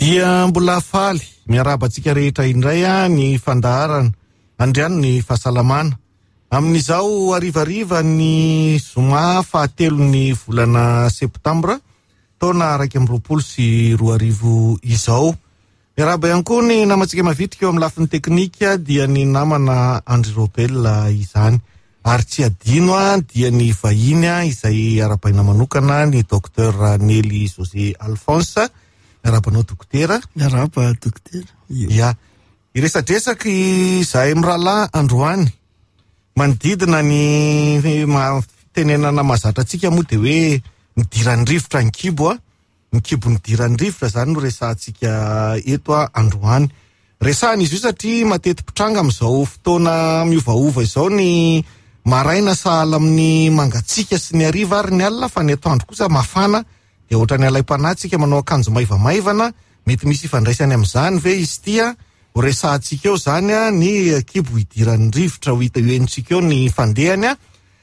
Dia mbola faly miarabantsika rehetra indray ny fandaharana andriano ny fahasalamana amin'izao arivariva ny zoma fahatelon'ny volana septambra taona 2024 izao. Miaraba ihany koa ny namantsika mavitrika eo amin'ny lafiny teknika dia ny namana Andry Robel izany. Ary tsy adino dia ny vahiny izay arapaina manokana ny Dr Nelly José Alphonse. Miarabanao dokotera. Miaraba dokotera. Ya. Iresadresaky izahay mirahalahy androany. Manodidina ny tenenana mahazatra antsika moa dia hoe nidiran'ny rivotra ny kibo ny kibo nidiran'ny rivotra zany no resahantsika eto androany. Resahana izy io satria matety pitranga amin'izao fotoana miovaova izao ny maraina sahala amin'ny mangatsika sy ny hariva ary ny alina fa ny atoandro kosa mafana dia ohatra ny alaim-panatsika manao akanjo maivamaivana mety misy ifandraisany amin'izany ve izy tia ho resahantsika eo zany ny kibo hidiran'ny rivotra ho hita enitsika eo ny fandehany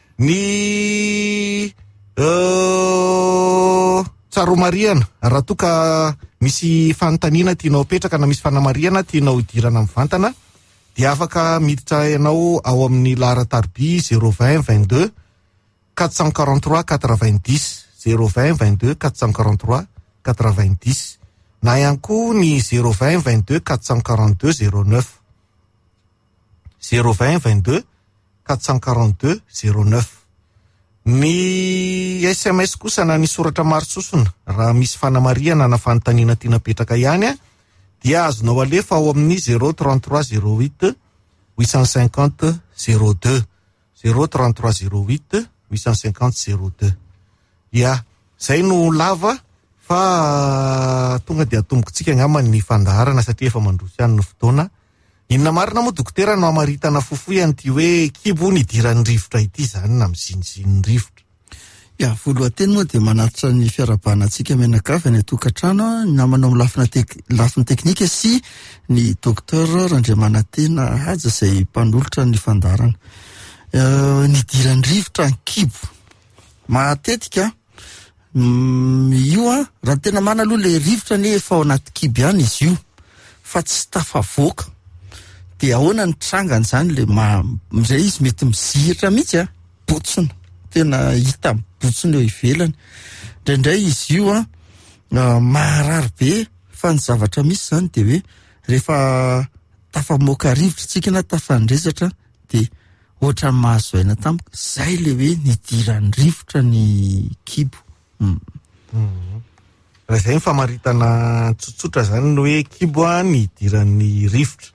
ny tsaromariana raha toa ka misy fanontaniana tianao petraka na misy fanamariana tianao hidirana amin'ny vantana dia afaka miditra ianao ao amin'ny laharatarby 020 22 443 90 020 22 443 90 na ihany koa ny 020 22 442 09 020 22 442 09. Ny SMS kosa na ny soratra maro sosona raha misy fanamariana na fanontaniana tiana petraka ihany dia azonao alefa ao amin'ny 033 08 850 02 033 08 850 02. Ya, zay no lava fa tonga dia atombokontsika ngamba ny fandaharana satria efa mandroso ihany ny fotoana. Inona marina moa dokotera no amaritana fofoy an'ity hoe kibo ny idiran'ny rivotra ity zany na mizinzinin'ny rivotra. Ya, voalohany moa dia manatitra ny fiarabanantsika menakavy any tokantrano namanao amin'ny lafiny teknika sy ny dokter Randriamanantena Haja izay mpanolotra ny fandaharana. Ny idiran'ny rivotra ny kibo matetika io raha tena mana aloha le rivotra ny efa ao anaty kibo ihany izy io fa tsy tafavoaka dia ahoana ny trangany zany le izay izy mety miziritra mihitsy botsona tena hita botsona eo ivelany indraindray izy io maharary be fa ny zavatra misy zany dia hoe rehefa tafamoaka rivotra tsika na tafandresatra dia ohatra ny mahazo aina tampoka zay le hoe nidiran'ny rivotra ny kibo. Raha izay ny famaritana tsotsotra zany no hoe kibo ny idiran'ny rivotra.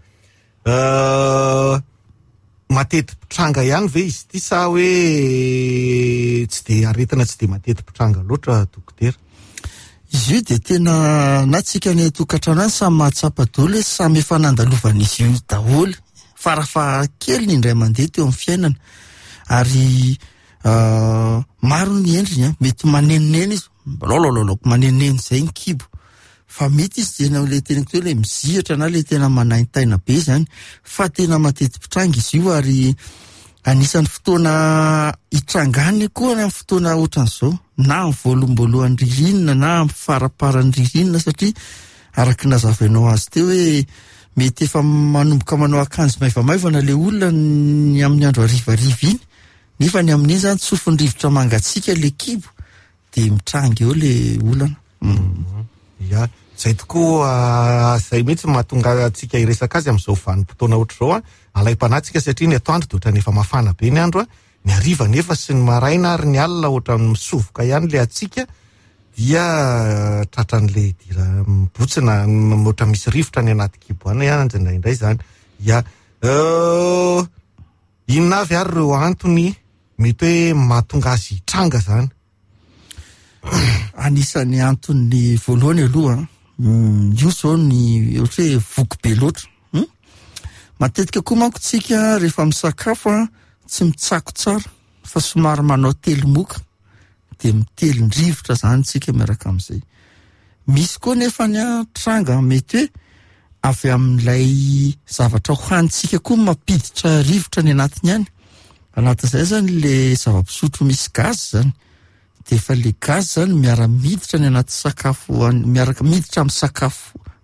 Matety pitranga ihany ve izy ity sa hoe tsy dia aretina tsy dia matety pitranga loatra dokotera? Izy io dia tena na tsika ny tokantrano any samy mahatsapa daholo hoe samy efa nandalovana izy io daholo farafa kely ny indray mandeha teo amin'ny fiainana ary maro ny endriny mety manenoneny izy lolololoko manenoneny izay ny kibo fa mety izy tena le tena koa le mizihatra na le tena manaintaina be zany fa tena matety pitranga izy io ary anisan'ny fotoana hitrangany koa na fotoana ohatran'izao na amin'ny voalohany ririnina na amin'ny faraparan'ny ririnina satria araka nazavainao azy teo hoe mety efa manomboka manao akanjo maivamaivana le olona ny amin'ny andro arivariva iny nefa ny amin'iny zany tsofiny rivotra mangatsika le kibo dia mitranga eo le olana. Ya, zay tokoa zay mihitsy mahatonga atsika iresaka azy amin'izao vanim-potoana ohatr'izao alaim-panatsika satria ny atoandro dia ohatra nefa mafana be ny andro ny hariva nefa sy ny maraina ary ny alina ohatra misovoka ihany le atsika dia tratran'le dira mibotsina ohatra misy rivotra ny anaty kibo any indraindray zany. Ya, inona avy ary ireo antony mety hoe mahatonga azy hitranga zany? Anisan'ny antony voalohany aloha io zao ny ohatra hoe voky be loatra. Matetika koa manko tsika rehefa misakafo tsy mitsako tsara fa somary manao telomoka dia mitely ny rivotra zany tsika miaraka amin'izay. Misy koa nefa ny tranga mety hoe avy amin'ilay zavatra hohanitsika koa mampiditra rivotra ny anatiny ihany. Anatin'izay zany le zava-pisotro misy gaz zany dia efa le gaz zany miara-miditra ny anaty sakafo miaraka miditra amin'ny sakafo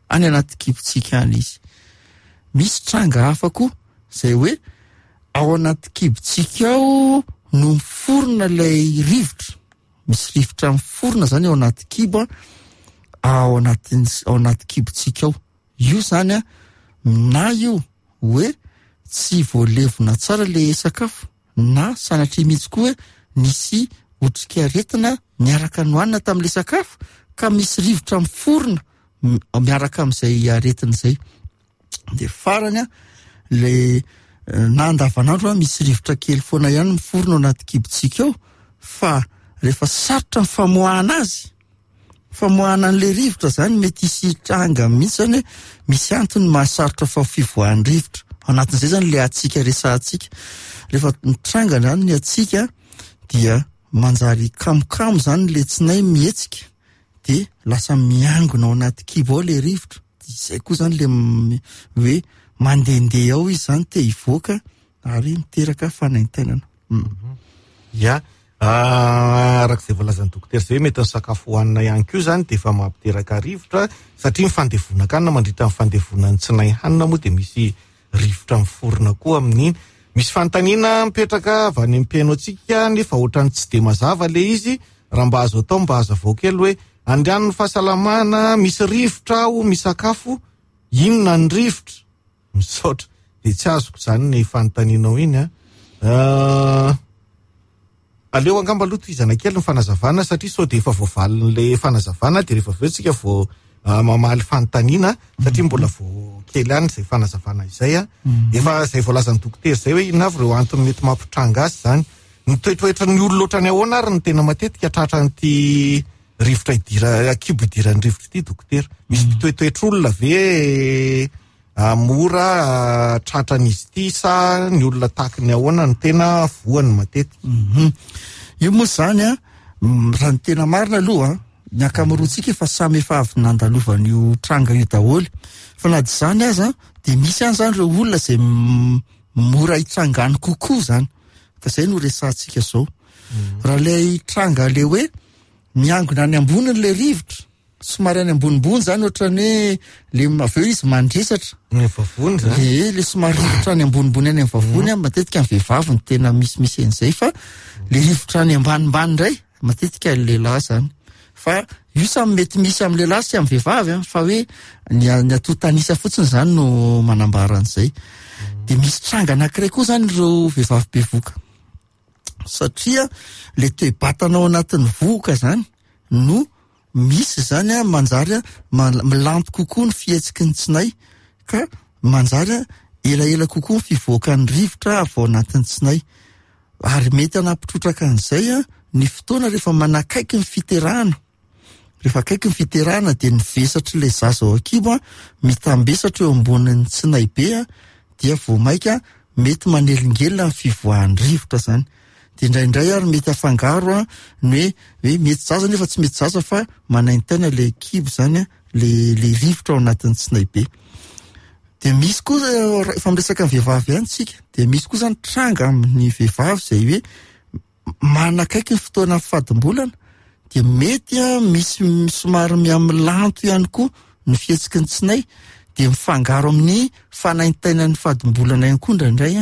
any anaty kibotsika any izy. Misy tranga hafa koa zay hoe ao anaty kibotsika ao no miforona ilay rivotra. Misy rivotra miforona zany ao anaty kibo ao anaty kibotsika ao. Io zany na io hoe tsy voalevona tsara le sakafo, na sanatria mihitsy koa hoe nisy otrikaretina miaraka nohanina tamin'le sakafo ka misy rivotra miforona miaraka amin'izay aretina izay. De farany le na andavanandro misy rivotra kely foana ihany miforona anaty kibotsika ao, fa rehefa sarotra ny famoahana azy, famoahana an'le rivotra zany mety hisy tranga mihitsy zany misy antony mahasarotra fa fivoahan'ny rivotra. Anatin'izay zany le atsika resantsika. Rehefa tranga zany ny atsika dia manjary kamokamo zany le tsinay mihetsika, de lasa miangona ao anaty kibo ao le rivotra. Izay koa zany le hoe mandehandeha ao izy zany te hivoaka ary miteraka fanaintainana. Ya, arak'izay volazan'ny dokotera zay hoe mety ny sakafo hohanina ihany koa zany de efa mampiteraka rivotra, satria ny fandevonankanina mandritra ny fandevonan'ny tsinay hanina moa de misy rivotra miforona koa amin'iny. Misy fanontaniana mipetraka avy any am-piaino antsika nefa ohatrany tsy de mazava le izy, raha mba azo atao mba hazavao kely hoe andrian'ny fahasalamana misy rivotra ao misakafo, inona ny rivotra? Misaotra de tsy azoko zany ny fanontanianao iny aleo angamba aloha tohizana kely ny fanazavana, satria sao de efa voavalin'le fanazavana de rehefa aveo tsika vao mamaly fanontaniana, satria mbola vao kely any izay fanazavana izay efa zay voalazan'ny dokotera zay hoe inona avy ireo antony mety mampitranga azy zany. Ny toetoetra ny olona ohatrany ahoana ary ny tena matetika tratran'ity rivotra kibo idiran'ny rivotra ity dokotera? Misy toetoetra olona ve mora tratran'izy ity sa ny olona tahaka ny ahoana ny tena voany matetika? Io moa zany raha ny tena marina aloha ny akamaroantsika efa samy efa avy nandalovan'io tranga io daholo, fa na dy zany aza de misy any zany reo olona zay mora hitrangany kokoa zany, ka zay no resantsika zao. Raha le tranga le hoe miangona any amboniny le rivotra, somary any ambonimbony zany ohatrany hoe le aveo izy mandresatra vavony zany, le somary rivotra any ambonimbony any amin'ny vavony matetika ny vehivavy ny tena misy an'izay, fa le rivotra any ambanimbany indray matetika ny lehilahy zany. Fa io samy mety misy amin'ny lehilahy sy amin'ny vehivavy fa hoe ny atao tanisa fotsiny zany no manambara an'izay. De misy tranga anankiray koa zany ireo vehivavy bevoka, satria le toe-batanao anatin'ny voka zany no misy zany manjary milanto kokoa ny fihetsiky ny tsinay, ka manjary elaela kokoa ny fivoakan'ny rivotra avy ao anatin'ny tsinay. Ary mety anampitrotraka an'izay ny fotoana rehefa manakaiky ny fiterahana. Rehefa akaiky ny fiterahana de ny vesatra le zaza ao ankibo mitambesatra eo ambonin'ny tsinay be dia vao maika mety manelingelina ny fivoahan'ny rivotra zany. De indraindray ary mety afangaro ny hoe mety zaza nefa tsy mety zaza fa manaintaina le kibo zany le rivotra ao anatin'ny tsinay be. De misy koa efa miresaka ny vehivavy ihany tsika, de misy koa zany tranga amin'ny vehivavy zay hoe manakaiky ny fotoana fadimbolana de mety misy somary miamilanto ihany koa ny fihetsiky ny tsinay, de mifangaro amin'ny fanaintainan'ny fadimbolana ihany koa indraindray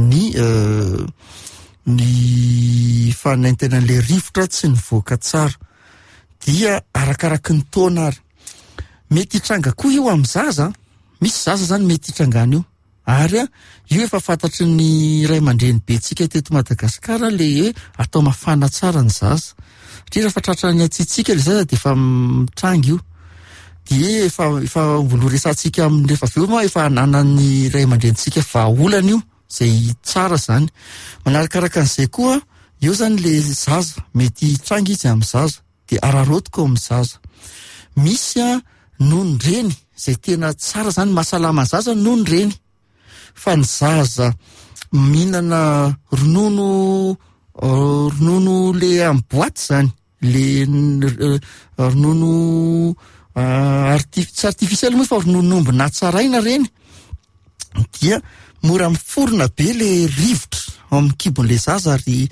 ny fanaintainan'le rivotra tsy nivoaka tsara, dia arakaraky ny taona ary. Mety hitranga koa io amin'ny zaza, misy zaza zany mety hitrangana io, ary io efa fantatry ny ray aman-dreny betsika teto Madagasikara le hoe atao mafana tsara ny zaza, satria rehefa tratrany atsitsika le zaza de efa mitranga io, de efa mbola resantsika rehefa aveo moa efa ananany ray aman-drenitsika vahaolana io zay tsara zany. Manarakaraka an'izay koa eo zany le zaza mety hitranga izy amin'ny zaza de ararotiko amin'ny zaza. Misy nono reny zay tena tsara zany mahasalama zaza nono reny, fa ny zaza mihinana ronono le amin'ny boaty zany, le ronono tsy artifisialy moa fa rononomby natsaraina reny, dia mora miforona be le rivotra ao amin'ny kibon'le zaza ary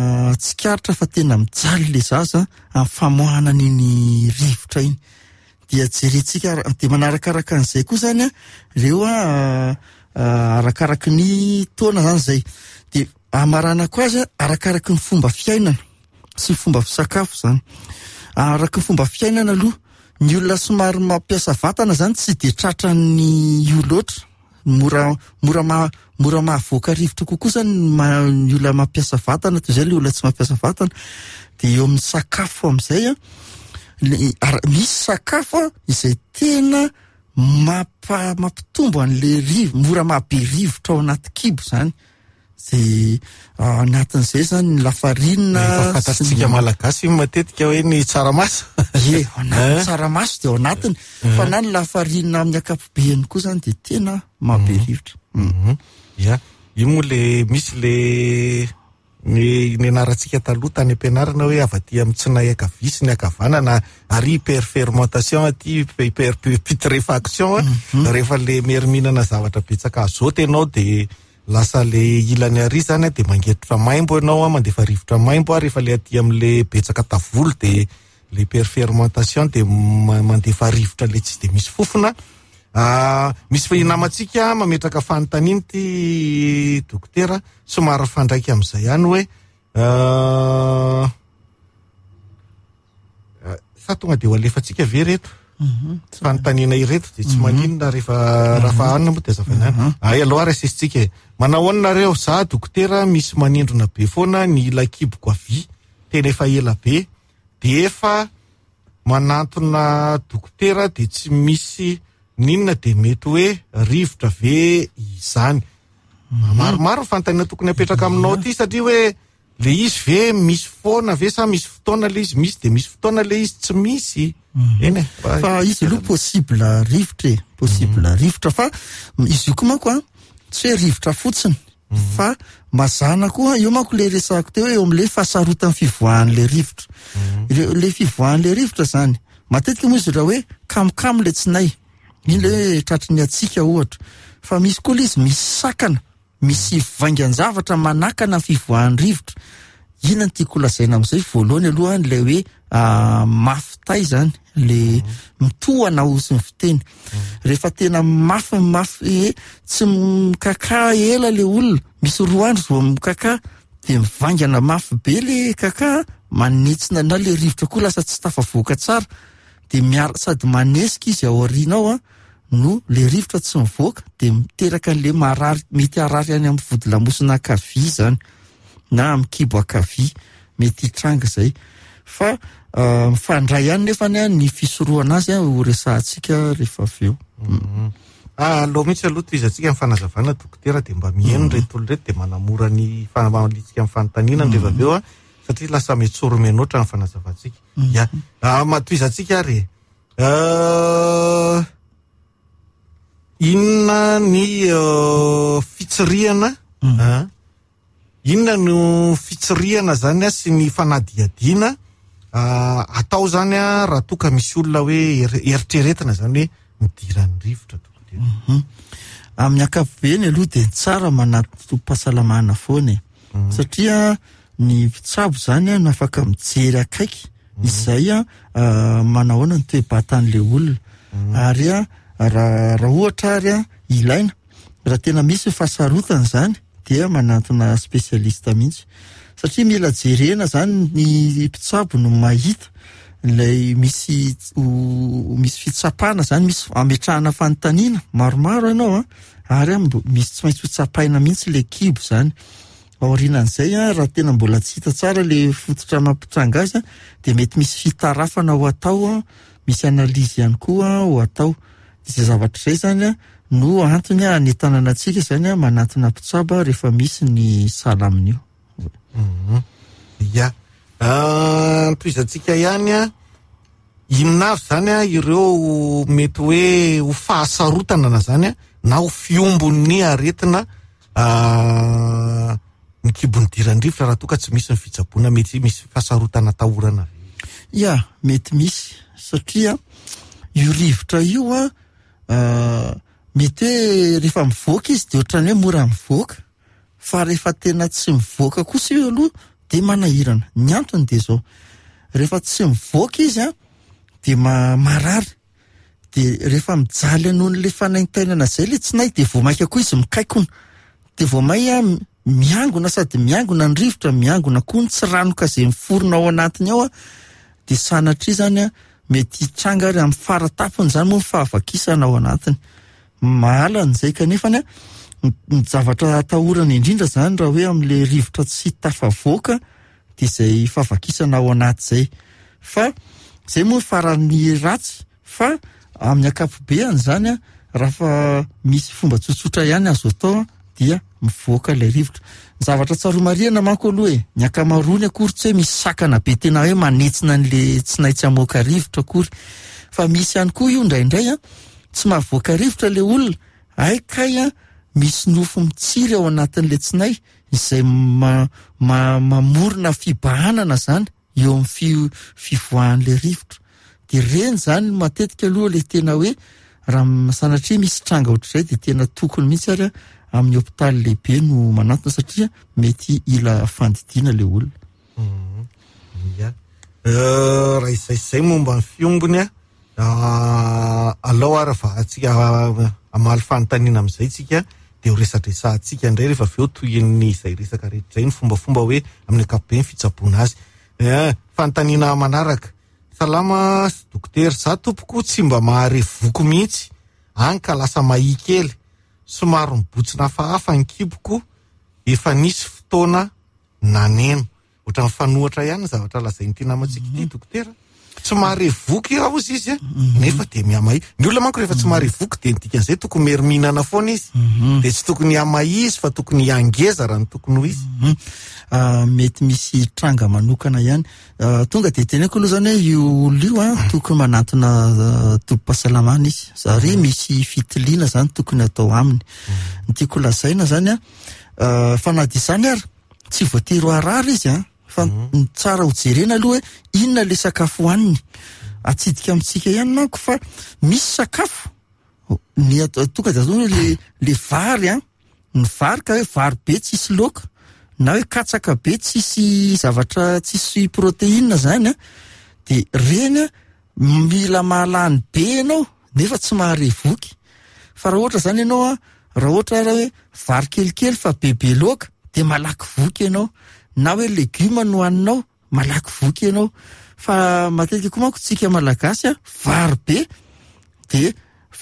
tsikaritra fa tena mijaly le zaza amin'ny famoahana an'iny rivotra iny. dia jerentsika dia manarakaraka an'izay koa zany a ireo arakaraky ny taona zany zay dia amaranako azy arakaraky ny fomba fiainana sy fomba fisakafo zany. Araky ny fomba fiainana aloha ny olona somary mampiasa vatana zany tsy de tratra ny io loatra, mora mahavoaka rivotra kokoa zany ny olona mampiasa vatana toy izay le olona tsy mampiasa vatana. De eo amin'ny sakafo amin'izay misy sakafo izay tena mampitombo an'le mora mahabe rivotra ao anaty kibo zany. Zay anatin'izay zany ny lafarinina. Fantatsika malagasy matetika hoe ny tsaramaso. Anatin'ny tsaramaso dia ao anatiny. Fa na ny lafarinina amin'ny akapobeany koa zany dia tena mahabe rivotra. Io moa le misy le ny anarantsika taloha tany am-pianarana hoe avaty amin'ny tsinay akavia sy ny akavanana ary hyperfermentation aty hyperputréfaction rehefa le mihinana zavatra betsaka azoty ianao de lasa le ilany ary zany de mangetritra maimbo ianao mandefa rivotra maimbo rehefa le aty amin'le betsaka tavolo de le hyperfermentation de mandefa rivotra le tsy de misy fofona. Misy namatsika mametraka fanontaniana ty dokotera somary fandraiky amin'izay ihany hoe sa tonga de ho alefatsika ve reto fanontaniana ireto de tsy maninona rehefa rafa anina moa de azavana. Aloha resesitsika manao anareo za dokotera misy manindrona be foana ny lakiboko avy tena efa ela be de efa manantona dokotera de tsy misy ninona de mety hoe rivotra ve izany. Maromaro fanontaniana tokony apetraka aminao ty satria hoe le izy ve misy foana ve sa misy fotoana le izy misy de misy fotoana le izy tsy misy. Fa izy aloha possible rivotra possible rivotra fa izy io koa manko tsy hoe rivotra fotsiny fa mazana koa io manko le resako teo eo amin'le fahasarotan'ny fivoahan'le rivotra. Le fivoahan'le rivotra zany matetika moa izy raha hoe kamokamo le tsinay iny le tratry ny atsika ohatra fa misy koa le izy misy sakana misy vaingan-javatra manakana fivoahan'ny rivotra. Ina ny tiako lazaina amin'izay voalohany aloha le hoe mafy tay zany le mitohana ho sy ny fiteny rehefa tena mafy tsy mikaka ela le olona misy roa andro vao mikaka de mivaingana mafy be le kaka manitsina na le rivotra koa lasa tsy tafavoaka tsara de sady manesika izy ao aorianao no le rivotra tsy mivoaka de miteraka an'le marary mety harary any amin'ny vody lamosina akavia zany na amin'ny kibo akavia mety hitranga zay fa mifandray ihany nefa ny fisorohana azy ho resahantsika rehefa avy eo. Aloha mihitsy aloha toizatsika amin'ny fanazavana dokotera de mba mihaino reto olo reto de manamora ny famalitsika amin'ny fanontaniana rehefa avy eo satria lasa mety soromianoatra amin'ny fanazavantsika. Matoizatsika ary inona ny fitsirihana inona no fitsirihana zany sy ny fanadiadiana atao zany raha toka misy olona hoe eritreretina zany hoe midiran'ny rivotra amin'ny akapobeany aloha de tsara manato-pahasalamana foana satria ny fitsabo zany no afaka mijery akaiky izay manahoana ny toe-batan'le olona ary raha ohatra ary ilaina raha tena misy fahasarotana zany dia manatona spesialista mihitsy satria mila jerena zany ny mpitsabo no mahita ilay misy fitsapana zany misy ametrahana fanontaniana maromaro ianao ary misy tsy maintsy fitsapaina mihitsy le kibo zany. Aorianan'izay raha tena mbola tsy hita tsara le fototra mampitranga azy de mety misy fitarafana ho atao misy analizy ihany koa ho atao izay zavatra izay zany no antony hanetanana antsika zany manatona mpitsabo rehefa misy ny sala amin'io. Toizantsika ihany inona avy zany ireo mety hoe ho fahasarotana na zany na ho fiombon'ny aretina ny kibony diran-drivotra raha toka tsy misy ny fitsaboana mety misy fahasarotana tahorana. Mety misy satria io rivotra io mety hoe rehefa mivoaka izy de ohatrany hoe mora mivoaka fa rehefa tena tsy mivoaka kosa io aloha de manahirana. Ny antony de zao rehefa tsy mivoaka izy de marary De rehefa mijaly an'le fanaintainana zay le tsinay de voamaika koa izy mikaikona. De voamay miangona sady miangona ny rivotra, miangona koa ny tsiranoka zay miforona ao anatiny ao de sanatria zany mety hitranga ary amin'ny faratapony zany moa ny fahavakisana ao anatiny. Mahala an'izay kanefany ny zavatra atahorana indrindra zany raha hoe amin'le rivotra tsy tafavoaka de izay fahavakisana ao anaty zay. Fa zay moa farany ratsy, fa amin'ny akapobeany zany raha misy fomba tsotsotra ihany azo atao dia mivoaka ilay rivotra. Ny zavatra tsaromarihana manko aloha ny akamaroany akory tsy hoe misy sakana be tena hoe manetsina an'le tsinay tsy hamoaka rivotra akory. Fa misy ihany koa io indraindray tsy mahavoaka rivotra le olona, kay misy nofo mitsiry ao anatin'le tsinay izay mamorona fibahanana zany eo amin'ny fivoahan'le rivotra. De reny zany matetika aloha le tena hoe raha sanatria misy tranga ohatr'izay de tena tokony mihitsy ary amin'ny hôpitaly lehibe no manatona satria mety ila fandidiana le olona. Raha izay momba ny fiombony alao ary va atsika amaly fanontaniana amin'izay tsika de ho resadresantsika indray rehefa aveo toy izay resaka rehetra izay ny fombafomba hoe amin'ny ankapobeny fitsaboana azy. Fanontaniana manaraka. Salama dokotera, za tompoko tsy mba mahare voko mihitsy, any ka lasa mahia kely, somary mibotsina hafahafa ny kiboko, efa nisy fotoana naneno. Ohatra ny fanohatra ihany zavatra lazainy tena matsika ity dokotera. Tsy mahare voky ao izy nefa de miamay. Ny olona manko rehefa tsy mahare voky de dikan'izay tokony miara-mihinana foana izy. De tsy tokony hamay izy fa tokony hangeza raha ny tokony ho izy. Mety misy tranga manokana ihany. Tonga de teneko aloha zany hoe io olona io tokony manantona tobim-pahasalamana izy. Zary misy fitiliana zany tokony atao aminy. Ny tiako lazaina zany fa na dia izany ary tsy voatery ho arary izy fa ny tsara hojerena aloha hoe inona le sakafo hohaniny. Atsidika amintsika ihany manko fa misy sakafo ny tonga de atao le vary ny vary ka hoe vary be tsisy laoka na hoe katsaka be tsisy zavatra tsisy protéine zany de reny mila mahalany be ianao nefa tsy mahare voky. Fa raha ohatra zany ianao raha ohatra raha hoe vary kelikely fa bebe laoka de malaky voky ianao, na hoe legioma no haninao malaky voky ianao. Fa matetika koa manko tsika malagasy vary be de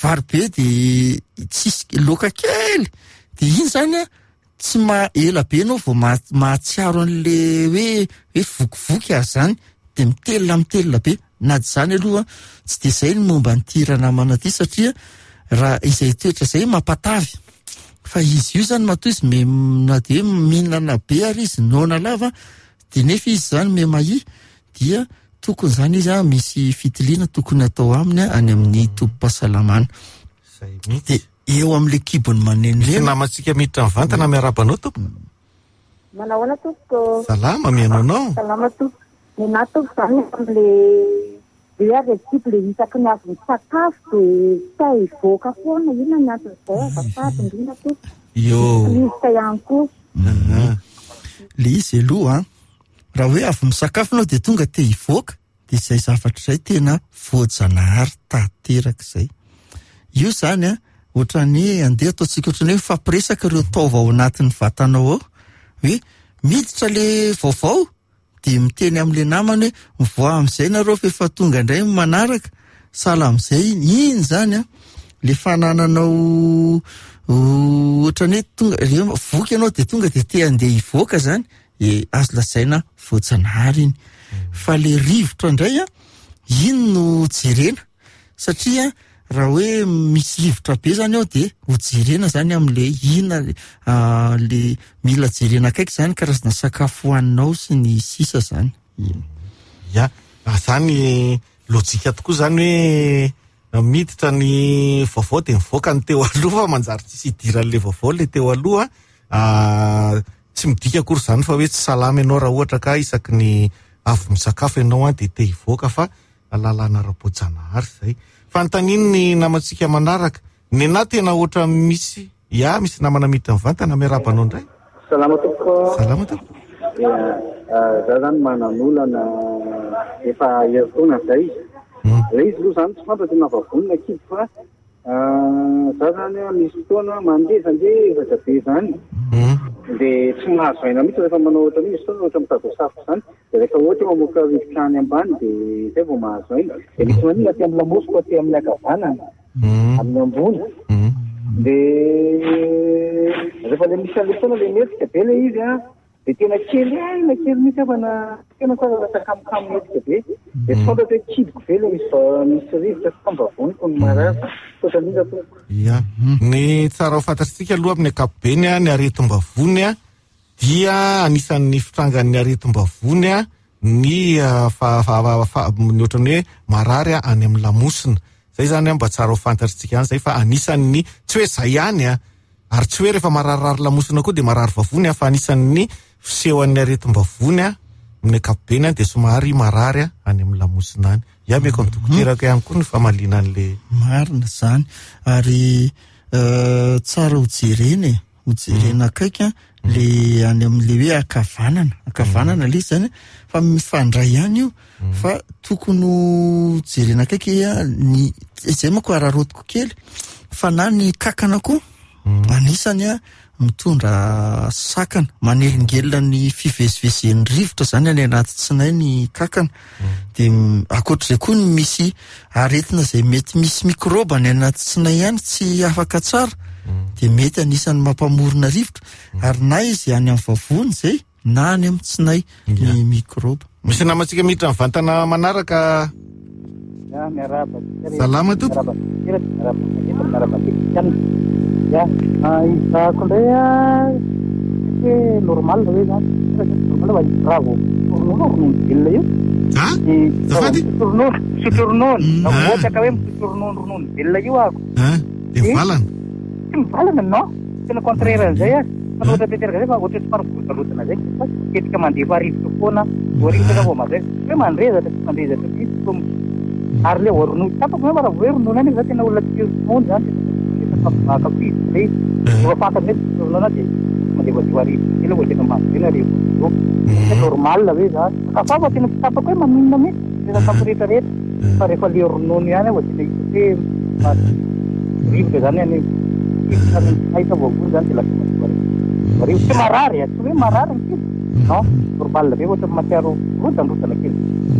tsisy laoka kely de iny zany tsy ela be ianao vao mahatsiaro an'le hoe vokivoky azy zany de mitelina be. Na dy zany aloha tsy de izay ny momba ny tiranamana ty satria raha izay toetra izay mampatavy. Fa izy io zany matoa izy na de mihinana be ary izy nona lava de nefa izy zany memahi dia tokony zany izy misy fitiliana tokony atao aminy any amin'ny tobim-pahasalamana. De eo amin'le kibony manenilena. Namantsika miditra mivantana miarabanao tompo. Manao ana tompo. Salama mianao. Salama tompo. Nena tompo zany am'le rekible isaky ny avy ny sakafo de tay voaka foana ina ny antony izay azafady indrindra tompo. Lizika ihany koa. Le izy aloha raha hoe avy misakafo anao de tonga te hivoaka de izay zavatra izay tena voajanahary tanteraka izay. Io zany ohatrany andeha ataontsika ohatrany hoe fampiresaka ireo taova ao anatin'ny vatanao ao hoe miditra le vaovao de miteny amin'le namany hoe mivoa amin'izay nareo fa efa tonga indray manaraka sala amin'izay iny zany le fanananao ohatrany hoe tonga voky ianao de tonga de te andeha hivoaka zany azo lazaina voajanahary iny. Fa le rivotra indray iny no jerena satria raha hoe misy rivotra be zany ao de ho jerena zany amin'le ina le mila jerena akaiky zany karazana sakafo hohaninao sy ny sisa zany. Zany lojika tokoa zany hoe miditra ny vaovao de mivoaka ny teo aloha fa manjary tsisy idiran'le vaovao le teo aloha. Tsy midika akory zany fa hoe tsy salama ianao raha ohatra ka isaky ny avy misakafo ianao de te hivoaka fa lalàna ara-boajanahary zay. Fanontaniana ny namantsika manaraka. Nena tena ohatra misy namana miditra mivantana miarabanao indray. Salama tompo. Salama tompo. Za zany mananolana efa eritaona zay Ilay izy aloha zany tsy fantatra na vavonina kibo fa za zany misy fotoana mandefa be zany dia tsy mahazo aina mihitsy rehefa manao ohatra misy fotoana ohatra mitady safoka zany dia rehefa ohatra mamoaka rivotra any ambany dia zay vao mahazo aina dia misy manina aty amin'ny lamosiko aty amin'ny akavanana amin'ny ambony dia rehefa le misy an'le fotoana le metsika be le izy dia tena kely mihitsy afana tena koa kamokamo metsika be dia tsy fantatra hoe kiboko ve le misy rivotra fambavoniko ny marasa tosalinga to ya ny tsara ho fantatsika aloha amin'ny ankapobeny ny aretim-bavony dia anisan'ny fitrangan'ny aretim-bavony ny ohatran'ny hoe marary any amin'ny lamosina. Zay zany mba tsara ho fantatsika ihany zay fa anisan'ny tsy hoe zay ihany ary tsy hoe rehefa mararirary lamosina koa dia marary vavony fa anisan'ny fisehoan'ny aretim-bavony amin'ny ankapobeny dia somary marary any amin'ny lamosina any. Ya meko amin'ny dokoterako ihany koa ny famalina an'le marina zany ary tsara hojerena akaiky le any amin'le hoe akavanana le zany fa mifandray ihany io fa tokony jerena akaiky ny izay manko ararotiko kely fa na ny kakana koa anisany mitondra sakana manelingelina ny fivezivezen'ny rivotra zany any anaty tsinay ny kakana dia akoatr'izay koa ny misy aretina zay mety misy mikroba any anaty tsinay ihany tsy afaka tsara dia mety anisan'ny mampamorona rivotra ary na izy any amin'ny vavony zay na any amin'ny tsinay ny mikroba. Misy namantsika miditra amin'ny vantana manaraka. Salama to. Izako indray hoe normal hoe zany normal va bravo ronono vilona io zafady sotronono ohatra ka hoe misotronono vilona io ako dia mivalana tsy mivalana no tena contraire an'izay fa ohatra peteraka zay fa ohatra tsy farorodalotana zay fa ketika mandefa rivotra foana orivotra vao mazay hoe mandrezatra tsy mandrezatra mihitsy ary le ronono tapako hoe mara hoe ronono any za tena olona tsy ronono zany akafizy zay efa fantany hoe ronono dia mandefa rivotra kely hoe tena mandraina rivotra normal hoe zany kafafa tena tsy tapako hoe maminona mihitsy tena tapo rehetrarehetra fa rehefa le ronono ihany hoe tena hitako hoe rivotra zany any ahita vavony zany dia lasa mandefa rivotra tsy marary tsy hoe marary ny kely non normal be ohatra matsiaro rotanrotana kely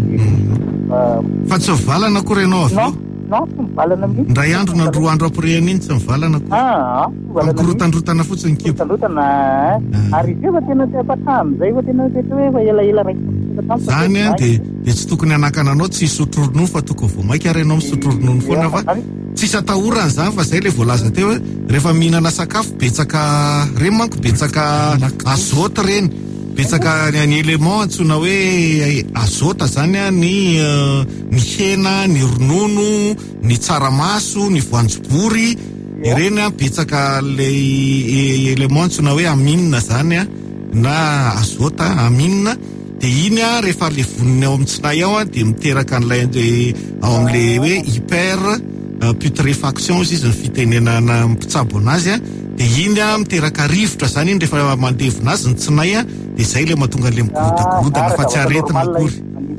fa tsy mivalana koa renao avy non tsy mivalana mihitsy ndray andro na 2 andro aporiany iny tsy mivalana koa mikorotandrotana fotsiny kibo korotandrotana ary izy fa tena apatamizay fa tena hoe fa elaela raiky zany dia tsy tokony hanakana anao tsy hisotro ronono fa tokony vao mainka renao misotro ronono foana fa tsisy atahorana zany fa zay le voalaza teo hoe rehefa mihinana sakafo betsaka reny manko betsaka azoty reny betsaka ny élément antsona hoe azota zany ny hena, ny ronono, ny tsaramaso, ny voanjobory ireny betsaka le élément antsona hoe aminina zany na azota aminina dia iny rehefa le voniny ao amin'ny tsinay ao dia miteraka an'ilay ao amin'le hoe hyper putréfaction izy ny fitenenana mpitsabo anazy dia iny miteraka rivotra zany iny rehefa mandevina azy ny tsinay dia izay le mahatonga le migorodagrodana fa tsy aretina akory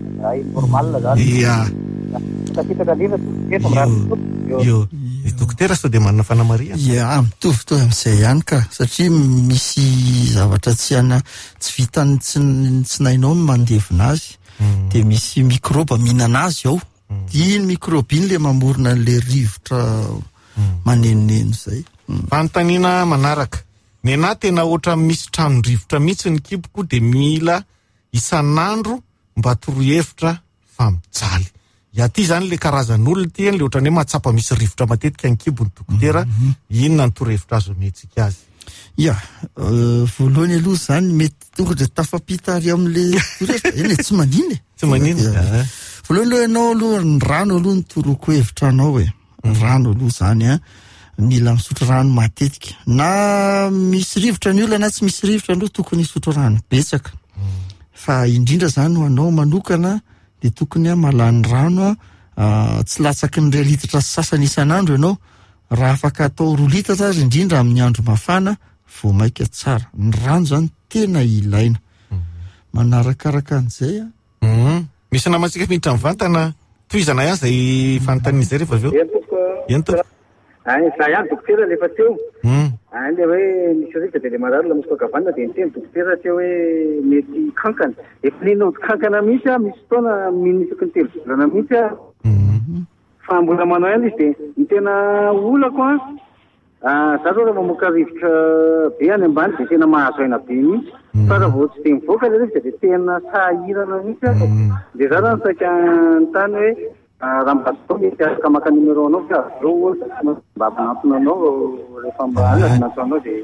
io dokotera sao dia manana fanamariana mitovitovy amin'izay ihany ka satria misy zavatra tsy vitany tsinainao no mandevina azy dia misy mikroba mihinana azy ao dia iny mikroba iny le mamorona n'le rivotra manenoneno zay. Fanontaniana manaraka ny anahy tena ohatra misy tranorivotra mihitsy ny kiboko dia mila isan'andro mba torohevitra fa mijaly aty zany le karazan'olona ty le ohatrany hoe mahatsapa misy rivotra matetika ny kibo ny dokotera inona ny torohevitra azo mihetsika azy. Voalohany aloha zany mety tonga dia tafampita ary amin'le eny tsy manino voalohany aloha ianao aloha ny rano aloha ny toroko hevitra anao hoe rano aloha zany mila misotro rano matetika na misy rivotra ny olona na tsy misy rivotra aloha tokony hisotro rano betsaka fa indrindra zany ho anao manokana dia tokony malany rano tsy latsaky ny 2 litatra sasany isan'andro ianao raha afaka atao 2 litatra azy indrindra amin'ny andro mafana vao maika tsara ny rano zany tena ilaina manarakaraka an'izay misy namantsika miditra mivantana toizana ihany zay fanontaniana izay rehefa avy eo. Ento. Za ihany dokotera lefa teo. Le hoe misy rika dia le marary la mosy toakavanina dia niteny dokotera teo hoe mety kankana. Efa ninao kankana misy misy fotoana minisako ny 3 volana mihitsy fa mbola manao ihany izy dia ny tena olako za zao raha mamoaka rivotra be any ambany dia tena mahazo aina be mihitsy. Fa raha vao tsy dia mivoaka le rivotra dia tena sahirana mihitsy aho. Dia za raha nisaika ny tany hoe raha mbato mety afaka maka numéro anao fa zao mba ampinampina anao rehefa mba anatona anao dia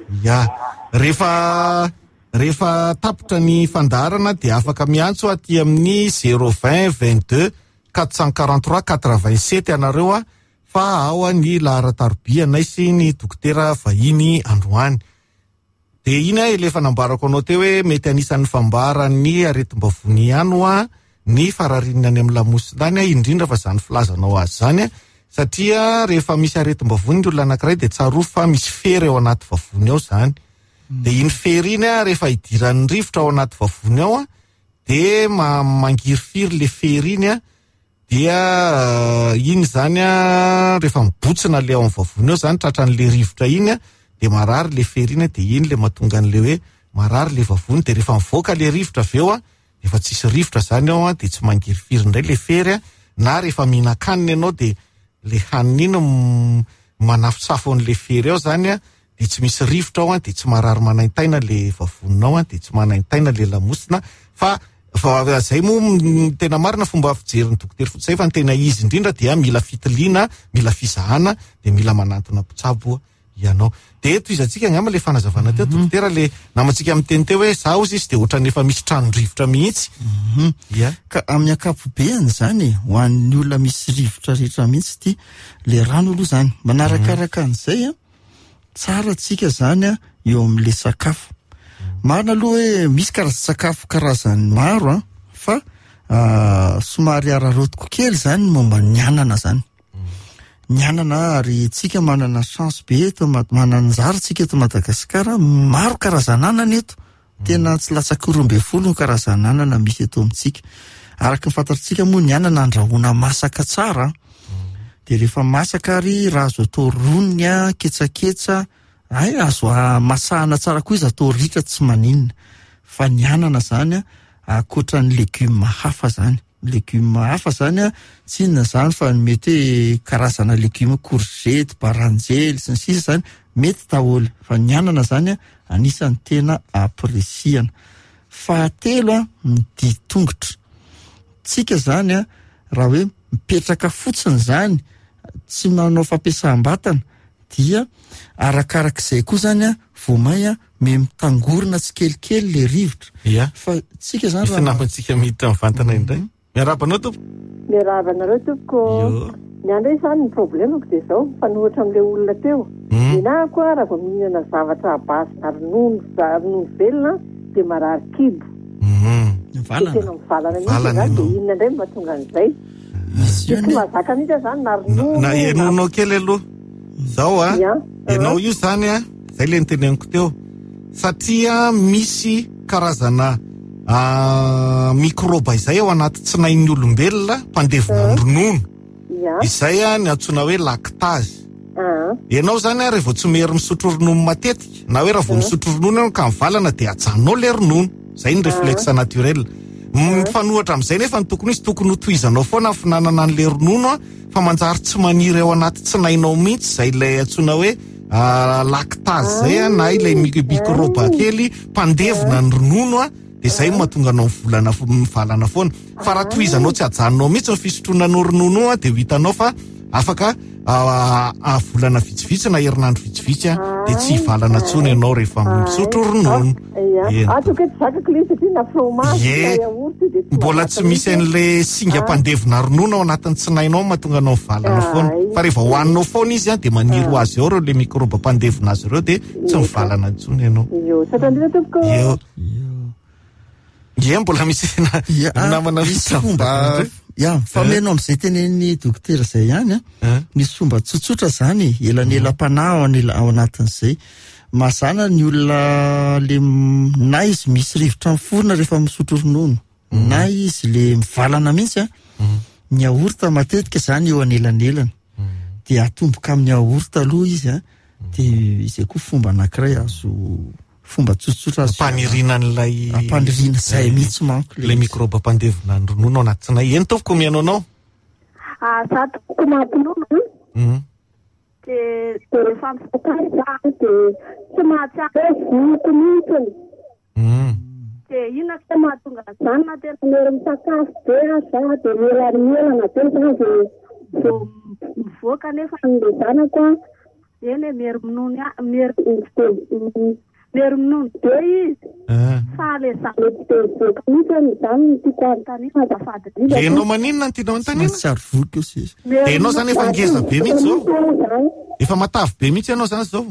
rehefa tapitra ny fandarana dia afaka miantso aty amin'ny 020 22 443 87 ianareo fa ao ny laharan-tarobia naisy ny dokotera vahiny androany. Dia iny efa nambarako anao teo hoe mety anisan'ny fambarany aretim-bavony ihany ny fararinina any amin'ny lamosiny indrindra fa zany filazanao azy zany satria rehefa misy aretim-bavony ny olona anankiray dia tsaroa fa misy fery ao anaty vavony ao zany. Dia iny fery iny rehefa idiran'ny rivotra ao anaty vavony ao dia mangirifiry le fery iny dia iny zany rehefa mibotsina le ao amin'ny vavony ao zany tratran'le rivotra iny dia marary le fery iny dia iny le mahatonga an'le hoe marary le vavony. Dia rehefa mivoaka le rivotra avy eo efa tsisy rivotra zany ao dia tsy mangirifiry indray le fery na rehefa mihinan-kanina ianao dia le hanina iny manafosafo an'le fery ao zany dia tsy misy rivotra ao dia tsy marary manaintaina le vavoninao dia tsy manaintaina le lamosina fa zay moa tena marina fomba fijerin'ny dokotera fotsay fa ny tena izy indrindra dia mila fitiliana, mila fizahana dia mila manantona mpitsabo ianao. Dia toizantsika angamba le fanazavana teo dokotera le namantsika amin'ny teny teo hoe za ozy izy dia ohatran'ny efa misy trano-rivotra mihitsy. Ka amin'ny akapobeany zany ho an'ny olona misy rivotra rehetra mihitsy ty le rano aloha zany manarakaraka an'izay tsara tsika zany eo amin'le sakafo. Marina aloha hoe misy sakafo karazany maro fa somary ararotiko kely zany momba ny anana zany. Ny anana ary tsika manana chance be eto mananjara tsika eto Madagasikara maro karazan'anana eto tena tsy latsaky 12 ny karazan'anana misy eto amintsika. Araka ny fantatritsika moa ny anana andrahoana masaka tsara dia rehefa masaka ary raha azo atao roniny ketsaketsa azo masahana tsara koa izy atao ritra tsy maninona. Fa ny anana zany akoatra ny legioma hafa zany. Legioma hafa zany tsy inona zany fa mety karazana legioma courgette, baranjely sy ny sisa zany mety daholo. Fa ny anana zany anisany tena apresiana. Fahatelo ny ditongotra. Tsika zany raha hoe mipetraka fotsiny zany tsy manao fampiasam-batana dia arakarak'izay koa zany voamay mitangorona tsy kelikely le rivotra. Fa tsika zany raha namantsika miditra mivantana indray. Miarabanao tompo. Miarabanareo tompoko. Ny andray zany ny problemako dia zao fanohatra amin'ilay olona teo. Ina koa raha vao mihinana zavatra basy na ronono velona dia marary kibo. Tena mivalana mihitsy dia inona indray mahatonga an'izay. Tsy mahazaka mihitsy zany na ronono. Na henonao kely aloha. Zao ianao io zany zay le niteneniko teo satria misy karazana mikroba izay ao anaty tsinain'ny olombelona mpandevona ny ronono izay ny antsoina hoe lactase. Ianao zany rehefa tsy mery misotro ronono matetika na hoe raha vao misotro ronono ianao ka mivalana dia ajanonao le ronono. Zay ny réflexe naturel. Mifanohatra amin'izay nefa ny tokony izy tokony ho tohizanao foana finanana an'le ronono fa manjary tsy maniry ao anaty tsinainao mihitsy zay ilay antsoina hoe lactase zay na ilay mikroba kely mpandevona ny ronono dia zay mahatonga anao mivalana foana. Fa raha tohizanao tsy ajanonao mihitsy ny fisotronanao ronono dia ho hitanao fa afaka volana vitsivitsy na herinandro vitsivitsy dia tsy hivalana tsony ianao rehefa misotro ronono. Mbola tsy misy an'le singa mpandevona ronono ao anatin'ny tsinainao mahatonga anao mivalana foana. Fa rehefa hohaninao foana izy dia maniry ho azy ao ireo le mikroba mpandevona azy ireo dia tsy mivalana tsony ianao. Mbola misy namana fomba fameno amin'izay tenen'ny dokotera zay ihany misy fomba tsotsotra zany elanelam-panahy ao anatin'izay. Mazana ny olona le na izy misy rivotra miforona rehefa misotro ronono na izy le mivalana mihitsy ny yaourt matetika zany eo anelanelany dia atomboka amin'ny yaourt aloha izy dia izay koa fomba anankiray azo fomba tsotsotra azo ampanirinan'ilay ampanirina zay mihitsy manko le microbe ampandevina ny ronono anatina eny tovoko mianonao za toko mampinono de rehefa misakafo za de tsy mahatsara voko mihitsy de ina tsy mahatonga zany na tena mero misakafo be za de melana be za de vo mivoaka nefa le zanako eny mero minono mero minono be izy fa le zanako de voaka mihitsy zany tiako anontaniana azafady indrindra enao maninona ny tianao anontaniana tsara voky izy enao zany efa ngeza be mihitsy zao efa matavy be mihitsy ianao zany zao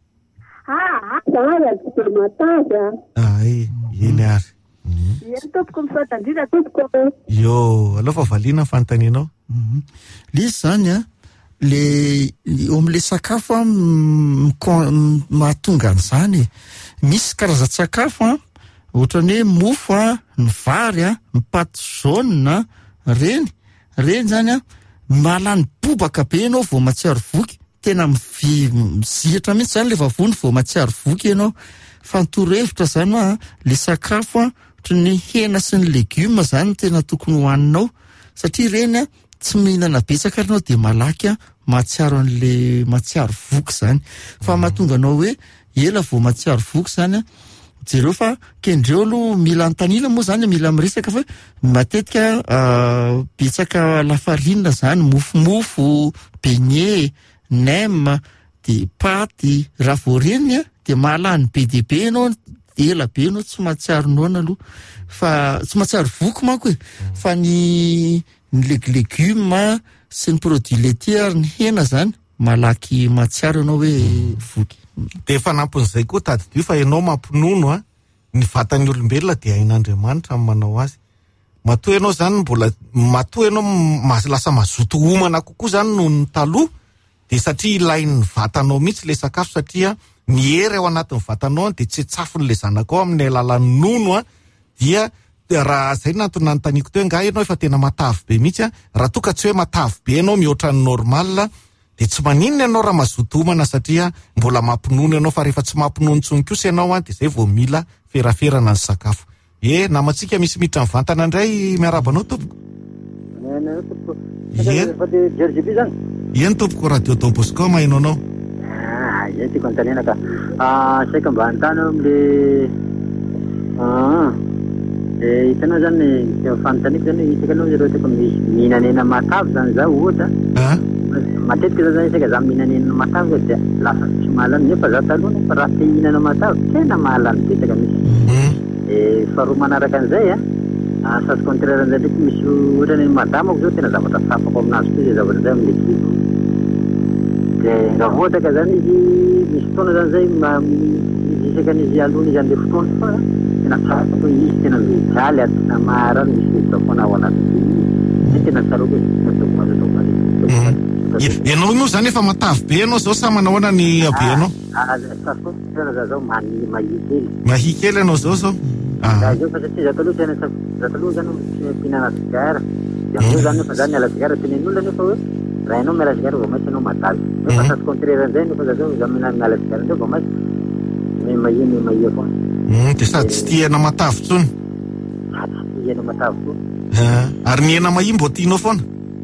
de matavy ay eny ary eny tompoko misaotra indrindra tompoko yo alao fa valiana fanontanianao le izy zany le eo am'le sakafo mahatonga an'izany misy karazan-tsakafo ohatran'ny hoe mofo ny vary ny paty jaune reny zany malany bobaka be ianao vao matsiaro voky tena mizihatra mihitsy zany le vavony vao matsiaro voky ianao fa nitoro-hevitra zany le sakafo ohatran'ny hena sy ny legioma zany tena tokony hohaninao satria reny tsy mihinana betsaka ianao de malaky matsiaro an'le matsiaro voky zany fa mahatonga anao hoe ela vao matsiaro voky zany jereo fa kendreo aloha mila antanila moa zany mila miresaka fa matetika betsaka lafarinina zany mofomofo beignet nem de paty raha vao reny de mahalany be de be ianao ela be ianao tsy matsiaro noana aloha fa tsy matsiaro voky manko fa ny legioma sy ny produit laitier ny hena zany malaky matsiaro ianao hoe voky de fanampon'izay koa tadidio fa ianao mampinono ny vatan'ny olombelona dia ain'Andriamanitra amin'ny manao azy matoa ianao zany mbola matoa ianao lasa mazoto homana kokoa zany noho ny taloha de satria ilain'ny vatanao mihitsy le sakafo satria ny hery ao anatin'ny vatanao de tsy tsafon'le zanaka ao amin'ny alalan'ny nono dia raha zay natony nanontaniako teo nga ianao efa tena matavy be mihitsy raha toa ka tsy hoe matavy be ianao mihoatra ny normal de tsy maninona ianao raha mazoto homana satria mbola mampinono ianao fa rehefa tsy mampinono tsony kosa ianao de zay vao mila feraferana ny sakafo namantsika misy miditra ny vantana indray miarabanao tompoko eny tompoko radio Don Bosco mainao anao eny tiako antanena ka saika mba antany amle hitanao zany fanontaniako zany hitakanao zereo tiako mihinanena matavy zany za ohatra matetika zany saika za mihinanena matavy dia lasa tsy mahalany nefa za taloha nefa raha te hihinana matavy tena mahalany betsaka misy faharoa manaraka an'izay sasy contraire an'izay ndraiky misy ohatrany madamako zao tena zavatra safako aminazy koa zay zavatra zay amin'ny ekipo de raha ohatra ka zany izy misy fotoana zany zay isakan'izy alohan izy an'le fotoana fa tena safako izy tena mijaly atina maharany misy miditra foana ao anaty tena tsara koa ianao moa zany efa matavy be ianao zao sa manahoana ny abe ianao tena zao mahikely mahikely ianao zao zao fa satria zataloha tena zataloha zany mpihinana sigara de am'zao zany nefa zany miala sigara tenen'olona nefa hoe raha ianao miala sigara vao maintsy ianao matavy nefa sasy contraire an'izay nefa za zao za miala sigara ndreo vao maintsy memaia foana de sady tsy tiana matavy tsony tsy tiana matavy koa ary ny hena mahia mbo tianao foana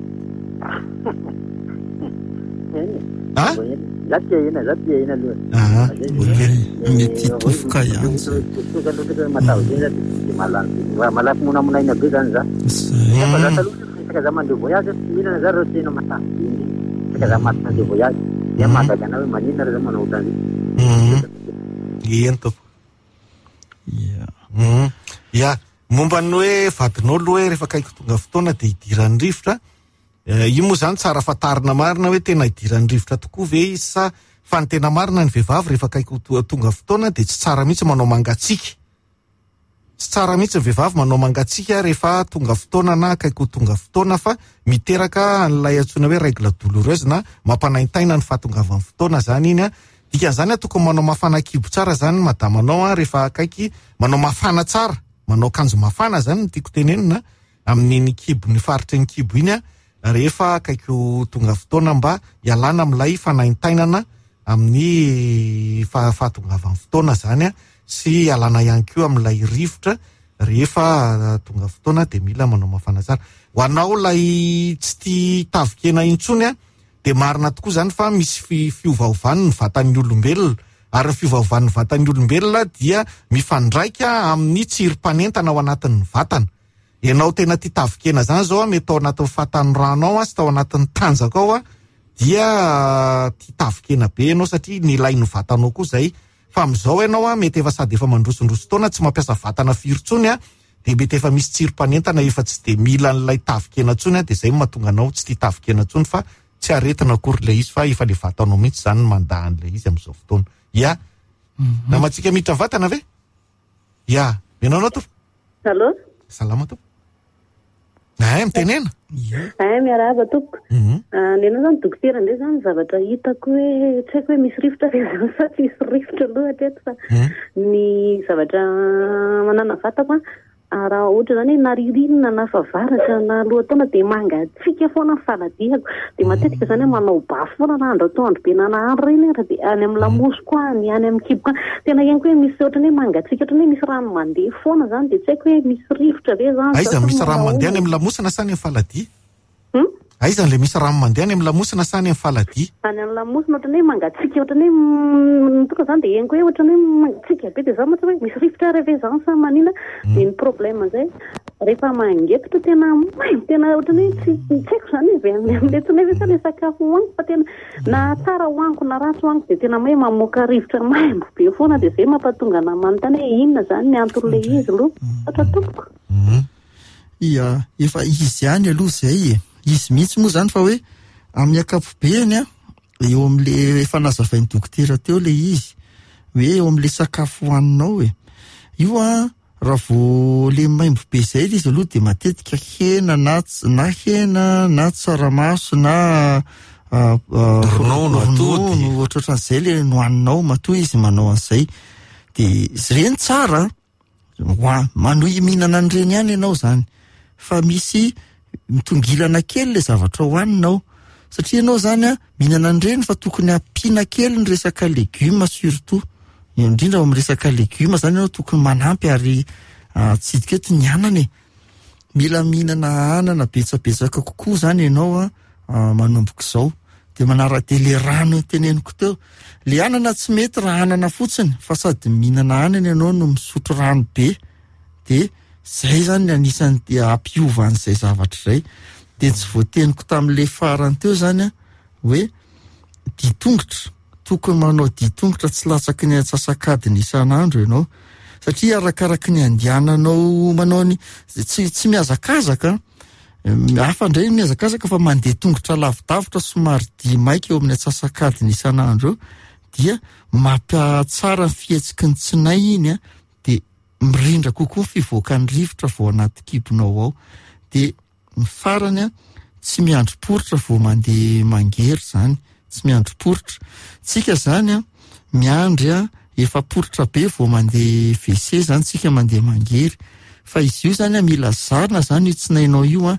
za tia ina aloha mety tofoka ihany matavy zay za de malaky monamonaina be zany za nefa za taloha saka za mandeha voyage tsy mihinana za reo tena matavy saka za maty mandeha voyage dia mahagaga anao hoe maninona reo za manao ohatran'izay eny topo momba ny hoe vadinao aloha hoe rehefa kaiky tonga fotoana de hidiran'ny rivotra io moa zany tsara fatarina marina hoe tena hidiran'ny rivotra tokoa ve izy sa fa ny tena marina ny vehivavy rehefa kaiky tonga fotoana de tsy tsara mihitsy manao mangatsiaka tsy tsara mihitsy ny vehivavy manao mangatsiaka rehefa tonga fotoana na kaiky tonga fotoana fa miteraka an'ilay antsoina hoe règle douloureuse na mampanaintaina ny fahatongavan'ny fotoana zany iny dikan'izany tokony manao mafana kibo tsara zany madamanao rehefa kaiky manao mafana tsara manao kanjo mafana zany ny tiako tenenina amin'ny kibo ny faritry ny kibo iny rehefa akaiky tonga fotoana mba ialana amin'ilay fanaintainana amin'ny fahatongavan'ny fotoana zany sy ialana ihany koa amin'ilay rivotra rehefa tonga fotoana de mila manao mafana tsara. Ho anao lay tsy tia tavikena intsony de marina tokoa zany fa misy fiovaovan'ny ny vatan'ny olombelona ary ny fiovaovan'ny vatan'ny olombelona dia mifandraika amin'ny tsirom-panentana ao anatin'ny vatana. Ianao tena tia tavikena zany zao mety ao anatin'ny fatan'ny rano ao sy tao anatin'ny tanjaka ao dia tia tavikena be ianao satria ny ilain'ny vatanao koa zay. Fa am'izao ianao mety efa sady efa mandrosondroso taona tsy mampiasa vatana firy-tsony de mety efa misy tsirom-panentana efa tsy de mila an'ilay tavikena tsony de zay mahatonga anao tsy tia tavikena tsony fa tsy aretina akory le izy fa efa le vatanao mihitsy zany mandahan'le izy am'izao fotoana. Ya. Namatsika miditra vatana ve? Ya. Menao to? Allô? Salama to. Mitenena? Miarahaba tompoko. Nenao zany dokotera ndray zany zavatra hitako hoe tsy haiko hoe misy rivotra ve zany fa tsy misy rivotra loatra eto fa ny zavatra manana vatako raha ohatra zany hoe na ririnina na favaratra na lohataona de mangatsika foana ny faladihako de matetika zany manao bafy foana na andro atoandro be na nahandro reny de any amin'ny lamosy koa ny any amin'ny kibo koa tena ianko hoe misy ohatrany hoe mangatsika ohatrany hoe misy rano mandeha foana zany de tsy haiko hoe misy rivotra ve zany. Aiza misy rano mandeha any amin'ny lamosina sa any amin'ny faladia? Aiza le misy rano mandeha any amin'ny lamosina sa any amin'ny faladia? Any amin'ny lamosina ohatrany hoe mangatsika ohatrany hoe toka zany de ianko hoe ohatrany hoe mangatsika be de zany ohatra hoe misy rivotra reve zany sa manina de ny problème zay rehefa mangetotra tena ohatrany hoe tsy haiko zany ve amin'le tsony hoe sa le sakafo hoaniko fa tena na tsara hoaniko na ratsy hoaniko de tena hoe mamoaka rivotra maimbo be foana de zay mampatonga na manontany hoe inona zany ny anton'le izy aloha ohatra tompoko. Ia efa izy ihany aloha zay izy mihitsy moa zany fa hoe amin'ny akapobeany eo amin'le efa nazavain'ny dokotera teo le izy hoe eo amin'le sakafo hoaninao io raha vao le maimbo be zay izy aloha de matetika hena na hena na tsaramaso na ronono ohatrohatran'izay le nohaninao matoa izy manao an'izay de reny tsara manohy mihinana an'ireny ihany ianao zany fa misy mitongilana kely le zavatra hoaninao satria ianao zany mihinana an'ireny fa tokony ampiana kely ny resaka legioma surtout indrindra amin'ny resaka legioma zany ianao tokony manampy ary tsidika eto ny anana mila mihinana anana betsabetsaka kokoa zany ianao manomboka izao de de le rano teneniko teo le anana tsy mety raha anana fotsiny fa sady mihinana anana ianao no misotro rano be de zay zany anisany ampiova an'izay zavatra zay de tsy voateniko tamin'le farany teo zany hoe ditongotra tokony manao ditongotra tsy latsaky ny atsasakadiny isan'andro ianao satria arakaraky ny andiananao manao ny tsy miazakazaka hafa indray miazakazaka fa mandeha tongotra lavidavitra somary maika eo amin'ny atsasakadiny isan'andro dia mampiatsara ny fihetsiky ny tsinay iny de mirindra kokoa fivoakan'ny rivotra vao anaty kibonao ao de ny farany tsy miandro-poritra vao mandeha mangery zany tsy miandro-poritra tsika zany miandry efa poritra be vao mandeha WC zany tsika mandeha mangery fa izy io zany mila zarina zany io tsinainao io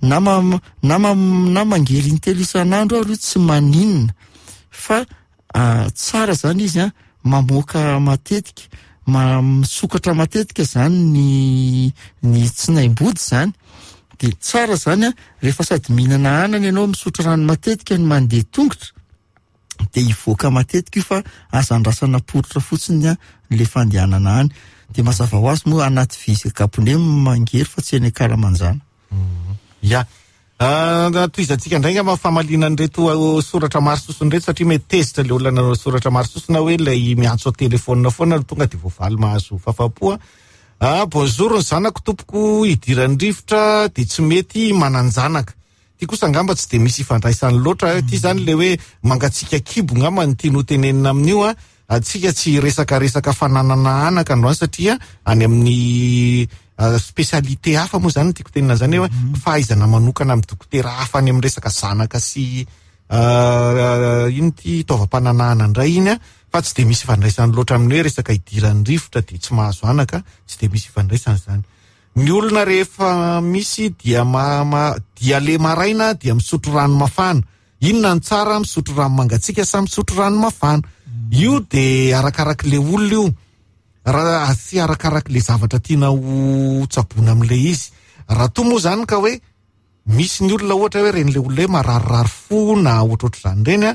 na mangery intelo isan'andro ary tsy maninona fa tsara zany izy mamoaka matetika misokatra matetika zany ny tsinaimbody zany de tsara zany rehefa sady mihinana anana ianao misotro rano matetika ny mandeha tongotra de ivoaka matetika io fa azandrasana poritra fotsiny le fandehanana any de mazava ho azy moa anaty vizakapone mangery fa tsy eny akalamanjana. Ya. Toizantsika ndray famalina an'ireto soratra maro sosony reto satria mety tezitra le olona soratra maro sosona hoe lay miantso ao telefonina foana tonga de voavaly mahazo fahafapoa. Bonjour ny zanako tompoko idiran'ny rivotra de tsy mety mananjanaka. Ty kosa angamba tsy de misy ifandraisany loatra ty zany le hoe mangatsika kibo ngamba ny tiano tenenina amin'io atsika tsy resaka fananana anaka androany satria any amin'ny spesialite hafa moa zany tiako tenina zany hoe fahaizana manokana amin'ny dokotera hafa any amin'ny resaka zanaka sy ino ty taovam-pananana indray iny fa tsy de misy ifandraisany loatra amin'ny hoe resaka idiran'ny rivotra de tsy mahazo anaka tsy de misy ifandraisany zany. Ny olona rehefa misy dia dia le maraina dia misotro rano mafana. Inona ny tsara, misotro rano mangatsiaka sa misotro rano mafana? Io de arakaraka le olona io. Raha sy arakaraka le zavatra tiana ho tsaboina am'le izy. Raha toa moa zany ka hoe misy ny olona ohatra hoe reny le olona hoe mararirary fo na ohatrohatr'izany reny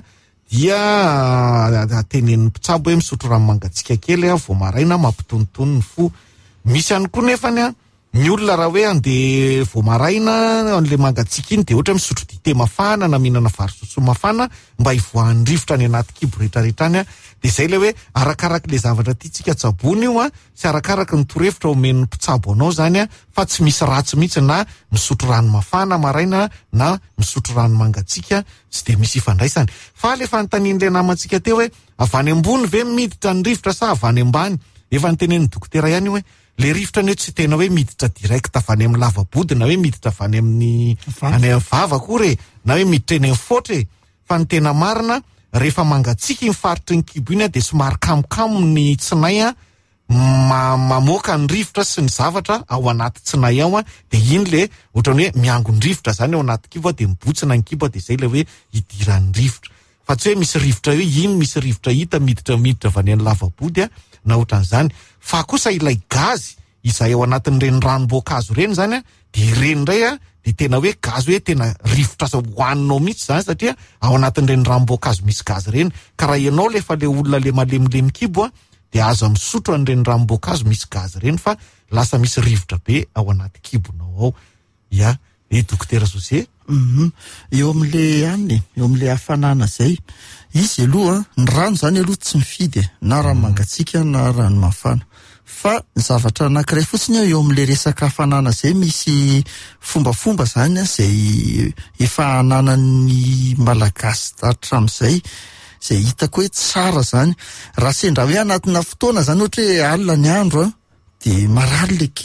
dia tenen'ny mpitsabo hoe misotro rano mangatsiaka kely vao maraina mampitonitony ny fo. Misy ihany koa nefany ny olona raha hoe andeha vao maraina an'le mangatsiaka iny dia ohatra misotro dite mafana na mihinana vary sosoa mafana mba hivoahan'ny rivotra any anaty kibo rehetrarehetra any dia izay le hoe arakaraka le zavatra tiantsika tsaboana io sy arakaraka ny torohevitra omen'ny mpitsabo anao zany fa tsy misy ratsy mihitsy na misotro rano mafana maraina na misotro rano mangatsiaka tsy dia misy ifandraisany. Fa le fanontanian'ilay namantsika teo hoe avy any ambony ve miditra ny rivotra sa avy any ambany? Efa nytenen'ny dokotera ihany hoe le rivotra ny tsy tena hoe miditra direct avy any amin'ny lavabody na hoe miditra avy any amin'ny vava kory na hoe miditra eny amin'ny fotra fa ny tena marina rehefa mangatsiaka ny faritry ny kibo iny dia somary kamokamo ny tsinay mamoaka ny rivotra sy ny zavatra ao anaty tsinay ao dia iny le ohatrany hoe miango ny rivotra zany ao anaty kibo dia mibotsina ny kibo dia izay le hoe hidiran'ny rivotra. Fa tsy hoe misy rivotra hoe iny misy rivotra hita miditra avy any amin'ny lavabody na ohatran'izany. Fa kosa ilay gazy izay ao anatin'ireny ranom-boankazo reny zany dia ireny indray dia tena hoe gazy hoe tena rivotra hohaninao mihitsy zany satria ao anatin'ireny ranom-boankazo misy gazy reny. Ka raha ianao lefa le olona le malemilemy kibo dia azo misotro an'ireny ranom-boankazo misy gazy reny fa lasa misy rivotra be ao anaty kibonao ao. Dokotera José. Eo amin'le hafanana zay izy aloha ny rano zany aloha tsy mifidy na rano mangatsiaka na rano mafana fa ny zavatra anankiray fotsiny eo amin'le resaka hafanana zay misy fombafomba zany zay efa ananan'ny malagasy hatramin'izay zay hitako hoe tsara zany. Raha sendra hoe anatina fotoana zany ohatra hoe alina ny andro dia marary le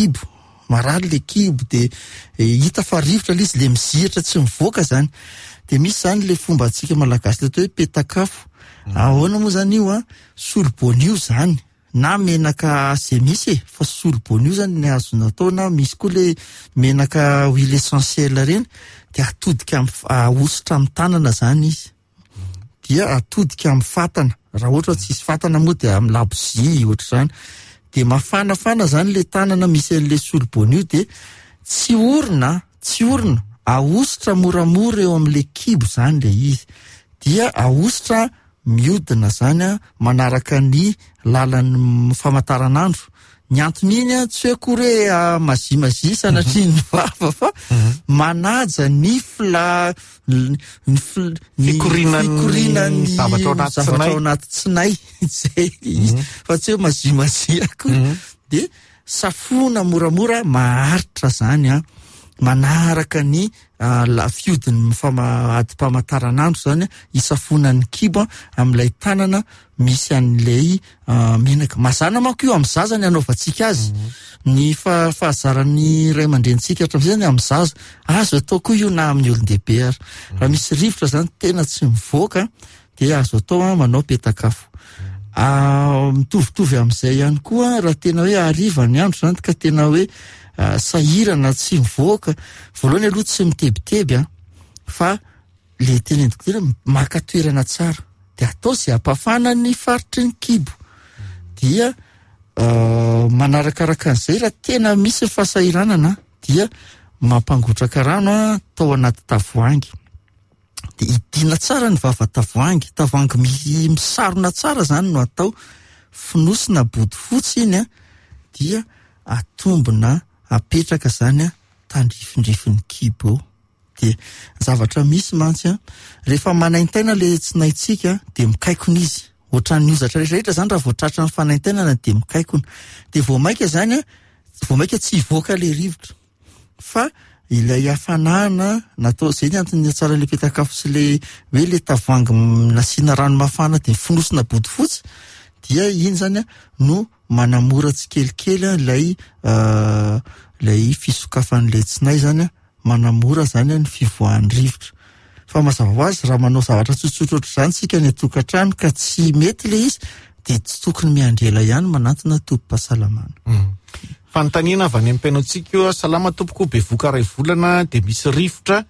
kibo dia hita fa rivotra izy le mizihatra tsy mivoaka zany. Dia misy zany le fomba antsika malagasy le atao hoe petakafo. Ahoana moa zany io solobonio zany na menaka zay misy fa solobonio zany ny azona atao na misy koa le menaka huile essentielle reny dia atodika ahosotra amin'ny tanana zany izy dia atodika amin'ny fatana. Raha ohatra tsy isy fatana moa dia amin'ny labozia ohatra zany dia mafanafana zany le tanana misy an'le solobonio dia tsy orina ahosotra moramora eo amin'le kibo zany le izy dia ahosotra miodina zany manaraka ny lalan'ny famantaranandro. Ny antony iny tsy hoe akory hoe mazimazia sanatria ny vava fa manaja ny fikorinan'ny zavatra ao anaty tsinay zay izy fa tsy hoe mazimazia akory dia safona moramora maharitra zany manaraka ny fiodin'ny adi-pamantaranandro zany isafonan'ny kibo amin'ilay tanana misy an'ilay menaka. Mazana manko io amin'ny zaza ny anaovantsika azy. Ny fahazaran'ny ray aman-drenitsika hatramin'izay zany amin'ny zaza azo atao koa io na amin'ny olon-dehibe ary. Raha misy rivotra zany tena tsy mivoaka dia azo atao manao petakafo. Mitovitovy amin'izay ihany koa raha tena hoe hariva ny andro zany ka tena hoe sahirana tsy mivoaka voalohany aloha tsy mitebiteby fa le tena dokotera maka toerana tsara dia atao izay hampafana ny faritry ny kibo dia manarakaraka an'izay raha tena misy fahasahiranana dia mampangotraka rano atao anaty tavoahangy dia idina tsara ny vava-tavoahangy misarona tsara zany no atao finosina body fotsy iny dia atombona apetraka zany tandrifindrifin'ny kibo dia zavatra misy mantsy rehefa manaintaina le tsinaitsika dia mikaikona izy ohatran'ny ozatra rehetrarehetra zany raha voatratra ny fanaintainana dia mikaikona dia voamaika tsy hivoaka le rivotra fa ilay hafanana natao zay ny antony tsara le petakafo sy le hoe le tavoahangy nasiana rano mafana dia finosina body fotsy dia iny zany no manamora tsikelikely lay fisokafan'ilay tsinay zany manamora zany ny fivoahan'ny rivotra. Fa mazava ho azy raha manao zavatra tsotsotra ohatr'izany sika ny tokantrano ka tsy mety le izy dia tsy tokony miandrela ihany manantona tompom-pahasalamana. fanontaniana avy any am-piainantsika salama tompoko be voka ray volana de misy rivotra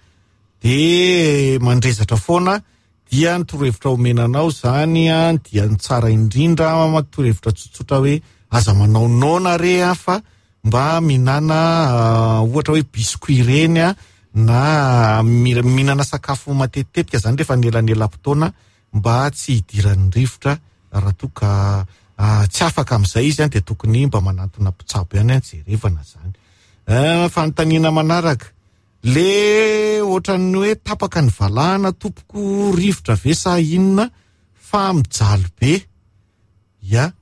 de mandrezatra foana dia ny torohevitra omenanao zany dia ny tsara indrindra torohevitra tsotsotra hoe aza manao nona re fa mba minana ohatra hoe biscuit reny na minana sakafo matetetepika zany rehefa nelanelam-potoana mba tsy hidiran'ny rivotra raha toka tsy afaka amin'izay izy de tokony mba manantona mpitsabo ihany jerevana zany. Fanontaniana manaraka le ohatran'ny hoe tapaka ny valahana tompoko rivotra ve sa inona fa mijaly be ya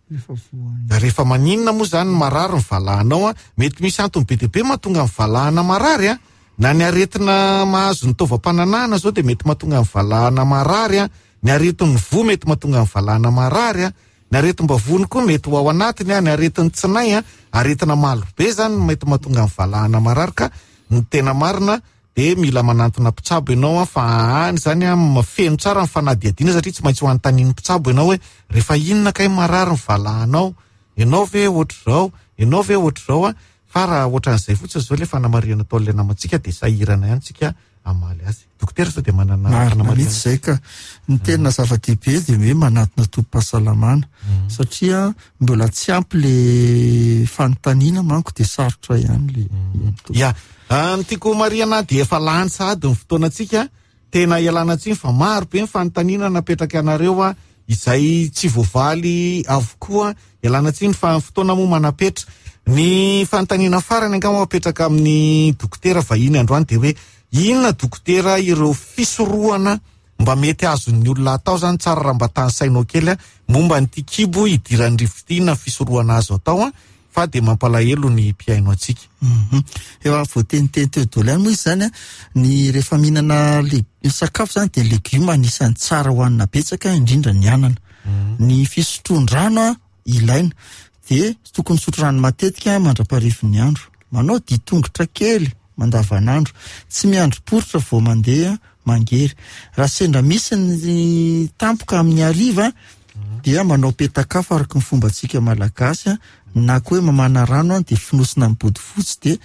rehefa maninona moa zany marary ny valahanao mety misy antony be dia be mahatonga ny valahana marary na ny aretina mahazo ny taovam-pananahana zao de mety mahatonga ny valahana marary ny aretin'ny vo mety mahatonga ny valahana marary ny aretim-bavony koa mety ho ao anatiny ny aretin'ny tsinay aretina malo be zany mety mahatonga ny valahana marary ka ny tena marina de mila manantona mpitsabo ianao fa any zany feno tsara ny fanadihadiana satria tsy maintsy ho antaniny mpitsabo ianao hoe rehefa inona kay marary ny valahanao ianao ve ohatr'izao ianao ve ohatr'izao fa raha ohatran'izay fotsiny zao le fanamariana ataon'le namantsika de sahirana ihany tsika amaly azy. Dokotera sao de manana fanamariana zay ka ny tena zava-dehibe de hoe manatona tobim-pahasalamana satria mbola tsy ampy le fanontaniana manko de sarotra ihany le ya ny tiako mariana de efa lany sady ny fotoanantsika tena ialana tsiny fa maro be ny fanontaniana napetraka anareo izay tsy voavaly avokoa ialana tsiny fa ny fotoana moa manapetra ny fanontaniana farany angamba mapetraka amin'ny dokotera vahiny androany de hoe inona dokotera ireo fisorohana mba mety azon'ny olona atao zany tsara raha mba tany sainao kely momba ny tikibo idiran'ny rivotina fisorohana azo atao fa de mampalahelo ny mpiaino atsika. Efa voateniteny teo daholo ihany moa izy zany ny rehefa mihinana sakafo zany de legioma anisan'ny tsara hoanina betsaka indrindra ny anana. Ny fisotron-drano ilaina de tokony sotro rano matetika mandra-parivo ny andro. Manao ditongotra kely mandavanandro, tsy miandro poritra vao mandeha mangery. Raha sendra misy ny tampoka amin'ny hariva dia manao petakafo araka ny fombantsika malagasy na koa hoe mamana rano de finosina amin'ny body fotsy de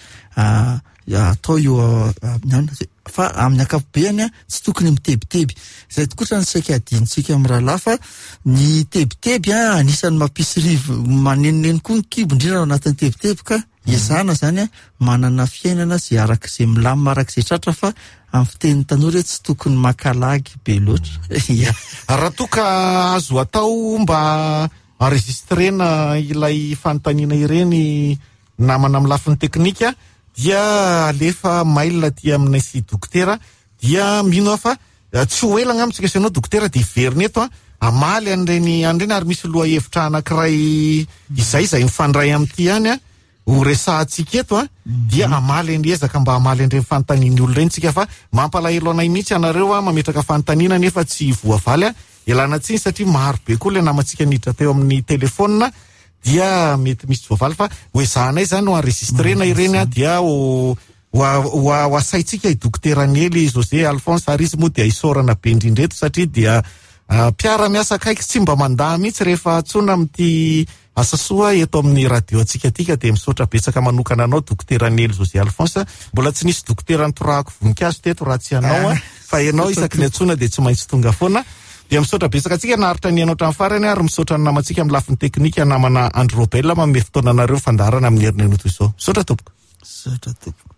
atao eo fa amin'ny ankapobeny tsy tokony mitebiteby. Izay tokoa ny saika adintsika amin'ny rahalahy fa ny tebiteby anisan'ny mampisy rivo manenoneny koa ny kibo indrindra ao anatin'ny tebiteby ka ezana zany manana fiainana zay arak'izay milamina arak'izay tratra fa amin'ny fiten'ny tanora tsy tokony makalagy be loatra. Raha toka azo atao mba enregistrena ilay fanontaniana ireny namana amin'ny lafiny teknika dia alefa mail aty aminay sy dokotera dia mino fa tsy ho ela ngamitsika sanao dokotera de iverina eto amaly an'ireny ary misy loha hevitra anankiray izay mifandray amin'ity ihany ho resahantsika eto dia amaly ezaka mba amaly an'ireny fanontaniany olo ireny tsika fa mampalahelo anay mihitsy anareo mametraka fanontaniana nefa tsy voavaly ialana tsiny satria maro be koa le namantsika niditra teo amin'ny telefona dia mety misy voavaly fa hoezahanay zany ho enregistrena ireny dia ho asaitsika i dokotera Nely José Alphonse ary izy moa dia isorana be indrindreto satria dia mpiara-miasa akaiky tsy mba mandaha mihitsy rehefa atsona amin'ity asa soa eto amin'ny radio atsika tika de misaotra betsaka manokana anao dokotera Nely José Alphonse mbola tsy nisy dokotera nitorahako voninkazo teto raha tsy anao fa ianao isaky ny atsona de tsy maintsy tonga foana dia misaotra betsaka atsika naharitra ny anao hatramin'ny farany ary misaotra ny namantsika amin'ny lafiny teknika namana Andro Robel manome fotoana anareo fandarana amin'ny herin'ny toy izao. Misaotra tompoko.